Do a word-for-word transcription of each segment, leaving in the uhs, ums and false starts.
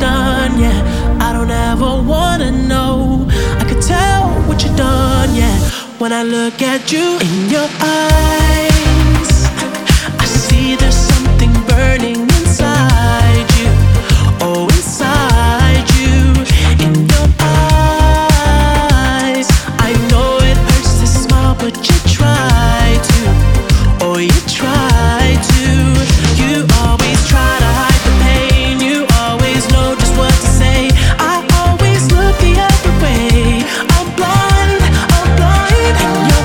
done, yeah. I don't ever wanna know. I could tell what you done, yeah. When I look at you in your eyes, I see there's something burning inside you. Oh, inside you, in your eyes. I know it hurts to smile, but you try to. Oh, you try to. You always try to hide the pain. You always know just what to say. I always look the other way. I'm blind, I'm blind in your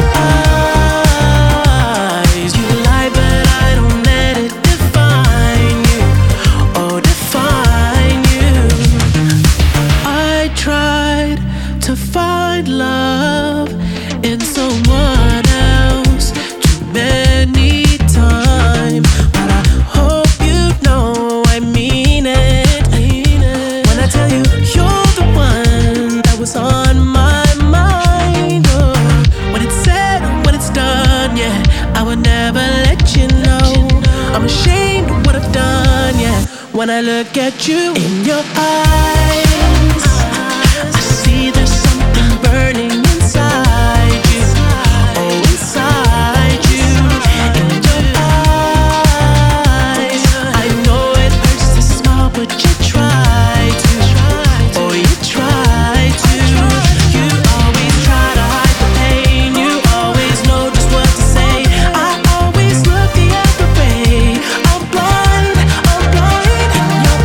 eyes. You lie, but I don't let it define you. Oh, define you. I tried to find love in someone else too many times, but I hope you know I mean it. When I tell you you're the one that was on my mind, oh, when it's said, when it's done, yeah, I would never let you know. I'm ashamed of what I've done, yeah. When I look at you in your eyes, I see there's something burning inside you. Oh, inside you, in your eyes. I know it hurts to smile, but you try to. Oh, you try to. You always try to hide the pain. You always know just what to say. I always look the other way. I'm blind, I'm blind in your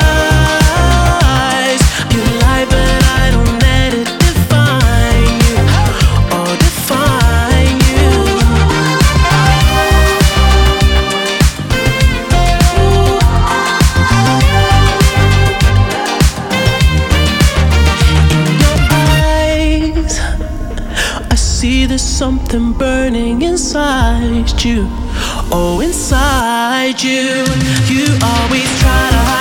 eyes. You lie, but I don't let it define you. Oh, define you. In your eyes, I see there's something burning inside you. Oh, inside you. You always try to hide